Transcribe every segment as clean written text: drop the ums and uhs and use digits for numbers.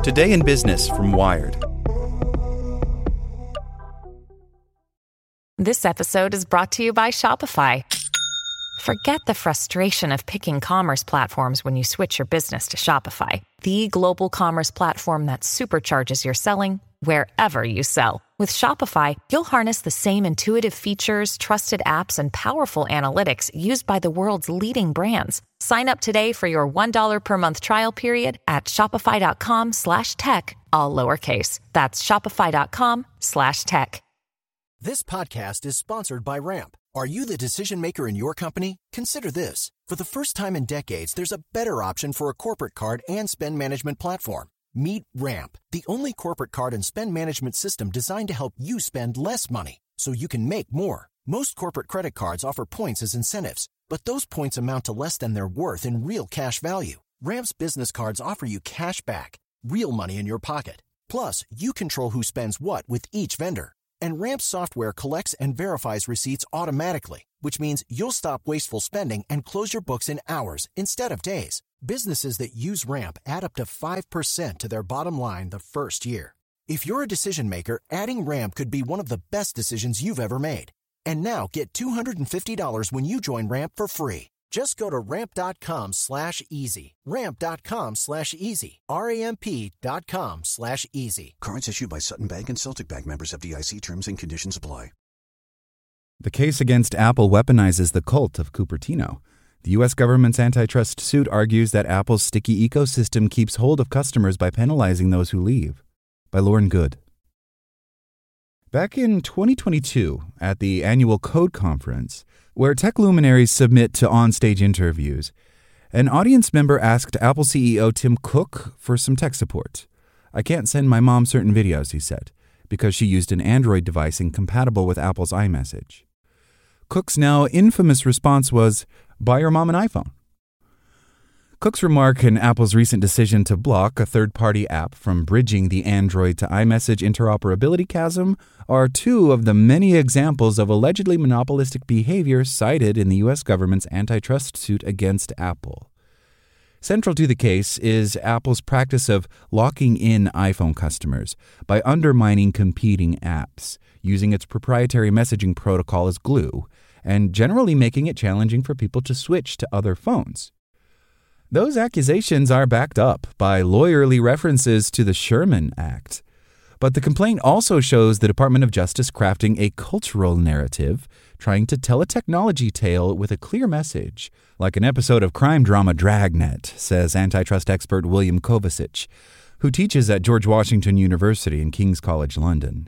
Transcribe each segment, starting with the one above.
Today in Business from Wired. This episode is brought to you by Shopify. Forget the frustration of picking commerce platforms when you switch your business to Shopify, the global commerce platform that supercharges your selling wherever you sell. With Shopify, you'll harness the same intuitive features, trusted apps, and powerful analytics used by the world's leading brands. Sign up today for your $1 per month trial period at shopify.com/tech, all lowercase. That's shopify.com/tech. This podcast is sponsored by Ramp. Are you the decision maker in your company? Consider this. For the first time in decades, there's a better option for a corporate card and spend management platform. Meet Ramp, the only corporate card and spend management system designed to help you spend less money so you can make more. Most corporate credit cards offer points as incentives, but those points amount to less than their worth in real cash value. Ramp's business cards offer you cash back, real money in your pocket. Plus, you control who spends what with each vendor. And Ramp's software collects and verifies receipts automatically, which means you'll stop wasteful spending and close your books in hours instead of days. Businesses that use Ramp add up to 5% to their bottom line the first year. If you're a decision maker, adding Ramp could be one of the best decisions you've ever made. And now get $250 when you join Ramp for free. Just go to ramp.com/easy. Ramp.com/easy. RAMP.com/easy. Cards issued by Sutton Bank and Celtic Bank, members FDIC. Terms and conditions apply. The case against Apple weaponizes the cult of Cupertino. The U.S. government's antitrust suit argues that Apple's sticky ecosystem keeps hold of customers by penalizing those who leave. By Lauren Good. Back in 2022, at the annual Code Conference, where tech luminaries submit to on-stage interviews, an audience member asked Apple CEO Tim Cook for some tech support. "I can't send my mom certain videos," he said, because she used an Android device incompatible with Apple's iMessage. Cook's now infamous response was, "Buy your mom an iPhone." Cook's remark and Apple's recent decision to block a third-party app from bridging the Android to iMessage interoperability chasm are two of the many examples of allegedly monopolistic behavior cited in the U.S. government's antitrust suit against Apple. Central to the case is Apple's practice of locking in iPhone customers by undermining competing apps, using its proprietary messaging protocol as glue, and generally making it challenging for people to switch to other phones. Those accusations are backed up by lawyerly references to the Sherman Act. But the complaint also shows the Department of Justice crafting a cultural narrative, trying to tell a technology tale with a clear message, like an episode of crime drama Dragnet, says antitrust expert William Kovacic, who teaches at George Washington University in King's College London.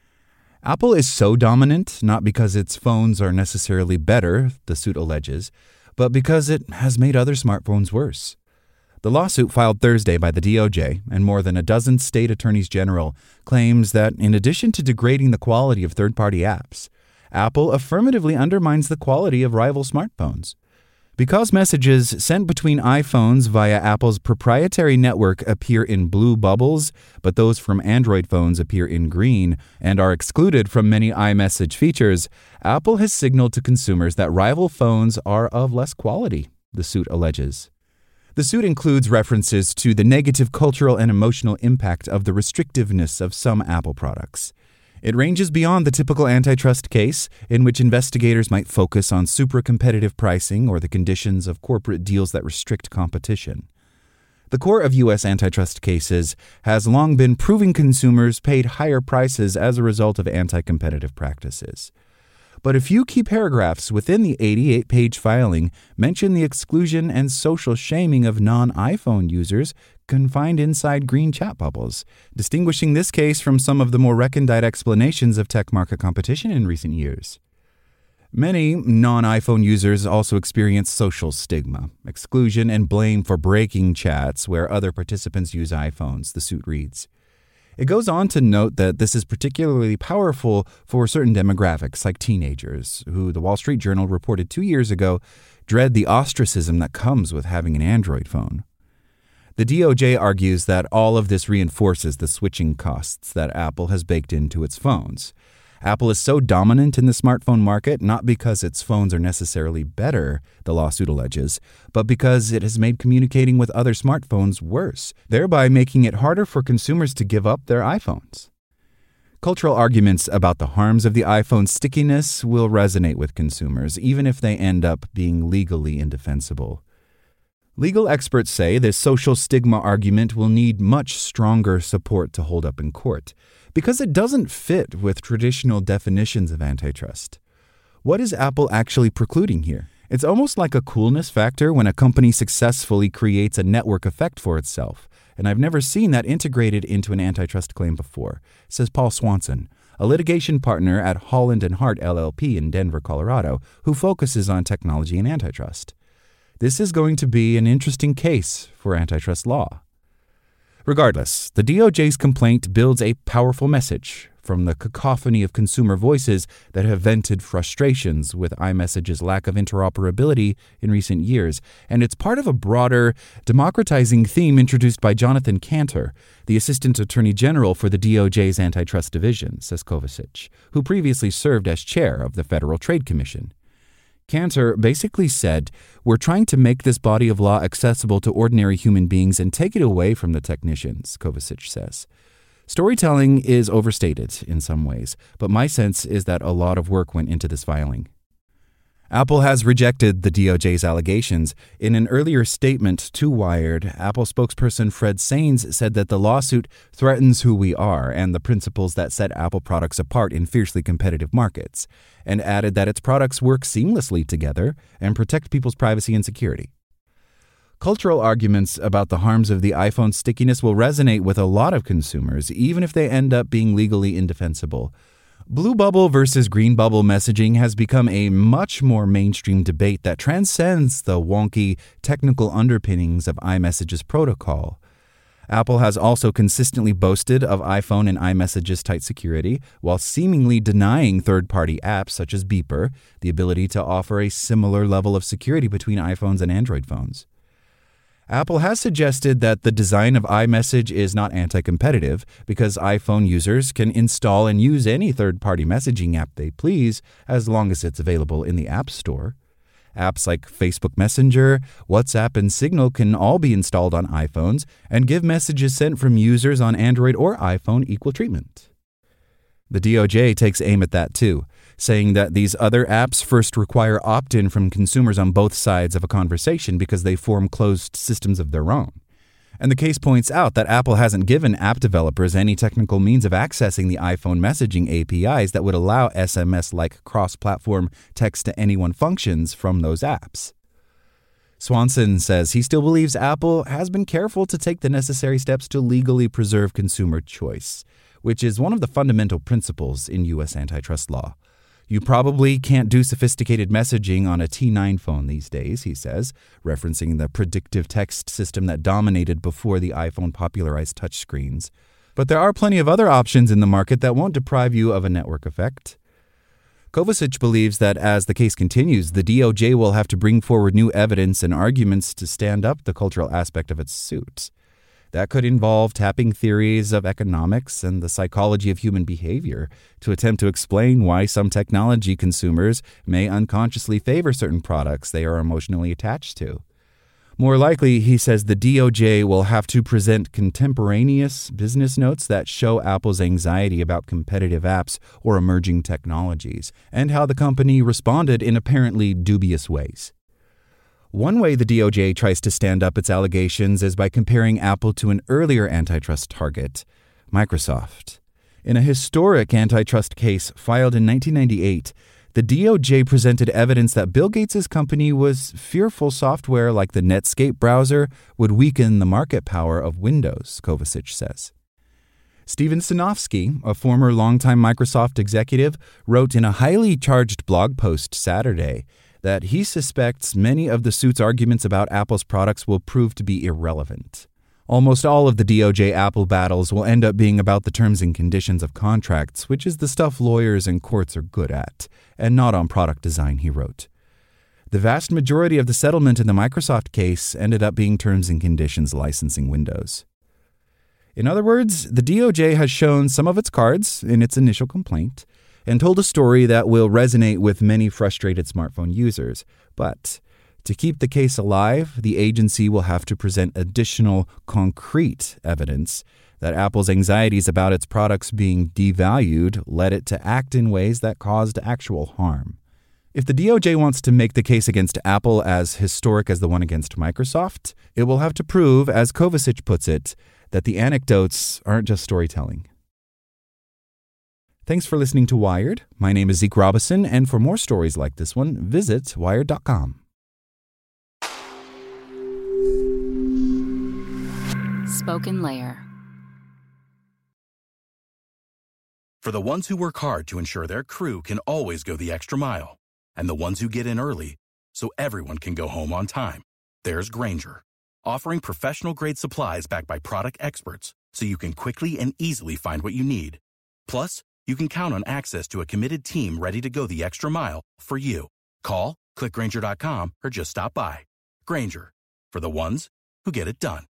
Apple is so dominant not because its phones are necessarily better, the suit alleges, but because it has made other smartphones worse. The lawsuit filed Thursday by the DOJ and more than a dozen state attorneys general claims that in addition to degrading the quality of third-party apps, Apple affirmatively undermines the quality of rival smartphones. Because messages sent between iPhones via Apple's proprietary network appear in blue bubbles, but those from Android phones appear in green and are excluded from many iMessage features, Apple has signaled to consumers that rival phones are of less quality, the suit alleges. The suit includes references to the negative cultural and emotional impact of the restrictiveness of some Apple products. It ranges beyond the typical antitrust case, in which investigators might focus on super-competitive pricing or the conditions of corporate deals that restrict competition. The core of U.S. antitrust cases has long been proving consumers paid higher prices as a result of anti-competitive practices. But a few key paragraphs within the 88-page filing mention the exclusion and social shaming of non-iPhone users confined inside green chat bubbles, distinguishing this case from some of the more recondite explanations of tech market competition in recent years. Many non-iPhone users also experience social stigma, exclusion, and blame for breaking chats where other participants use iPhones, the suit reads. It goes on to note that this is particularly powerful for certain demographics, like teenagers, who the Wall Street Journal reported 2 years ago dread the ostracism that comes with having an Android phone. The DOJ argues that all of this reinforces the switching costs that Apple has baked into its phones. Apple is so dominant in the smartphone market not because its phones are necessarily better, the lawsuit alleges, but because it has made communicating with other smartphones worse, thereby making it harder for consumers to give up their iPhones. Cultural arguments about the harms of the iPhone's stickiness will resonate with consumers, even if they end up being legally indefensible. Legal experts say this social stigma argument will need much stronger support to hold up in court, because it doesn't fit with traditional definitions of antitrust. What is Apple actually precluding here? It's almost like a coolness factor when a company successfully creates a network effect for itself, and I've never seen that integrated into an antitrust claim before, says Paul Swanson, a litigation partner at Holland & Hart LLP in Denver, Colorado, who focuses on technology and antitrust. This is going to be an interesting case for antitrust law. Regardless, the DOJ's complaint builds a powerful message from the cacophony of consumer voices that have vented frustrations with iMessage's lack of interoperability in recent years, and it's part of a broader, democratizing theme introduced by Jonathan Kanter, the Assistant Attorney General for the DOJ's Antitrust Division, says Kovacic, who previously served as chair of the Federal Trade Commission. Kanter basically said, "We're trying to make this body of law accessible to ordinary human beings and take it away from the technicians," Kovacic says. Storytelling is overstated in some ways, but my sense is that a lot of work went into this filing. Apple has rejected the DOJ's allegations. In an earlier statement to Wired, Apple spokesperson Fred Sains said that the lawsuit threatens who we are and the principles that set Apple products apart in fiercely competitive markets, and added that its products work seamlessly together and protect people's privacy and security. Cultural arguments about the harms of the iPhone stickiness will resonate with a lot of consumers, even if they end up being legally indefensible. Blue bubble versus green bubble messaging has become a much more mainstream debate that transcends the wonky technical underpinnings of iMessage's protocol. Apple has also consistently boasted of iPhone and iMessage's tight security, while seemingly denying third-party apps such as Beeper the ability to offer a similar level of security between iPhones and Android phones. Apple has suggested that the design of iMessage is not anti-competitive because iPhone users can install and use any third-party messaging app they please as long as it's available in the App Store. Apps like Facebook Messenger, WhatsApp, and Signal can all be installed on iPhones and give messages sent from users on Android or iPhone equal treatment. The DOJ takes aim at that too, saying that these other apps first require opt-in from consumers on both sides of a conversation because they form closed systems of their own. And the case points out that Apple hasn't given app developers any technical means of accessing the iPhone messaging APIs that would allow SMS-like cross-platform text-to-anyone functions from those apps. Swanson says he still believes Apple has been careful to take the necessary steps to legally preserve consumer choice, which is one of the fundamental principles in U.S. antitrust law. You probably can't do sophisticated messaging on a T9 phone these days, he says, referencing the predictive text system that dominated before the iPhone popularized touchscreens. But there are plenty of other options in the market that won't deprive you of a network effect. Kovacic believes that as the case continues, the DOJ will have to bring forward new evidence and arguments to stand up the cultural aspect of its suit. That could involve tapping theories of economics and the psychology of human behavior to attempt to explain why some technology consumers may unconsciously favor certain products they are emotionally attached to. More likely, he says the DOJ will have to present contemporaneous business notes that show Apple's anxiety about competitive apps or emerging technologies, and how the company responded in apparently dubious ways. One way the DOJ tries to stand up its allegations is by comparing Apple to an earlier antitrust target, Microsoft. In a historic antitrust case filed in 1998, the DOJ presented evidence that Bill Gates' company was fearful software like the Netscape browser would weaken the market power of Windows, Kovacic says. Steven Sinofsky, a former longtime Microsoft executive, wrote in a highly charged blog post Saturday that he suspects many of the suit's arguments about Apple's products will prove to be irrelevant. Almost all of the DOJ-Apple battles will end up being about the terms and conditions of contracts, which is the stuff lawyers and courts are good at, and not on product design, he wrote. The vast majority of the settlement in the Microsoft case ended up being terms and conditions licensing Windows. In other words, the DOJ has shown some of its cards in its initial complaint, and told a story that will resonate with many frustrated smartphone users. But to keep the case alive, the agency will have to present additional concrete evidence that Apple's anxieties about its products being devalued led it to act in ways that caused actual harm. If the DOJ wants to make the case against Apple as historic as the one against Microsoft, it will have to prove, as Kovacic puts it, that the anecdotes aren't just storytelling. Thanks for listening to Wired. My name is Zeke Robison, and for more stories like this one, visit Wired.com. Spoken Layer. For the ones who work hard to ensure their crew can always go the extra mile, and the ones who get in early so everyone can go home on time, there's Grainger, offering professional-grade supplies backed by product experts so you can quickly and easily find what you need. Plus, you can count on access to a committed team ready to go the extra mile for you. Call, click Grainger.com, or just stop by. Grainger, for the ones who get it done.